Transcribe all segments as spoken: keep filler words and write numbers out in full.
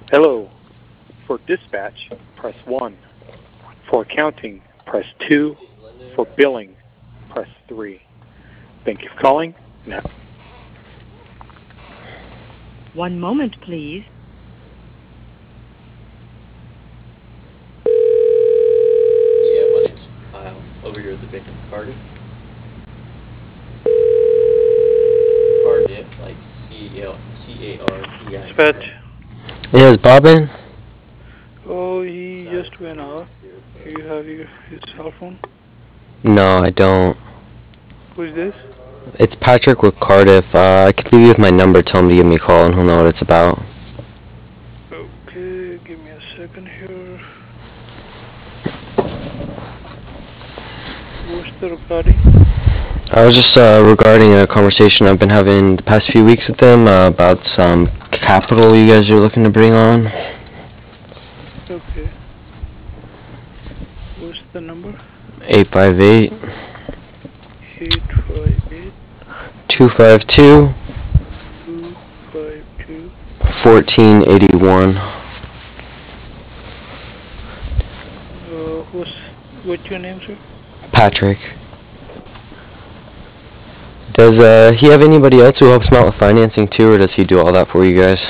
Hello. For dispatch, press one. For accounting, press two. For billing, press three. Thank you for calling. Now. One moment, please. Yeah, my name's Kyle, over here at the Bacon Cardiff. Cardiff, like C A R D I. Dispatch. Yeah, is Bob in? Oh, he just went off. Do you have your, his cell phone? No, I don't. Who is this? It's Patrick with Cardiff. Uh, I could leave you with my number. Tell him to give me a call, and he'll know what it's about. Okay, give me a second here. What's the regarding? I was just uh, regarding a conversation I've been having the past few weeks with him uh, about some capital you guys are looking to bring on. Okay. What's the number? eight five eight, eight five eight, two five two, two five two. one four eight one. Uh, what's, what's your name, sir? Patrick. Does uh, he have anybody else who helps him out with financing too, or does he do all that for you guys?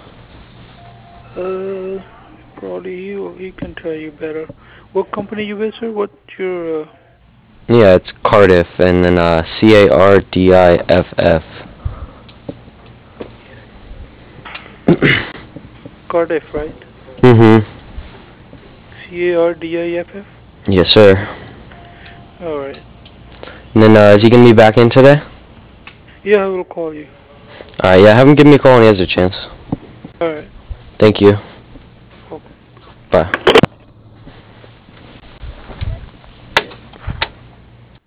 Uh, probably he, he can tell you better. What company you with, sir? What's your, uh... Yeah, it's Cardiff, and then uh, C A R D I F F. Cardiff, right? Mm-hmm. C A R D I F F? Yes, sir. Alright. And then, uh, is he going to be back in today? Yeah, I will call you. Alright, yeah, have him give me a call when he has a chance. Alright. Thank you.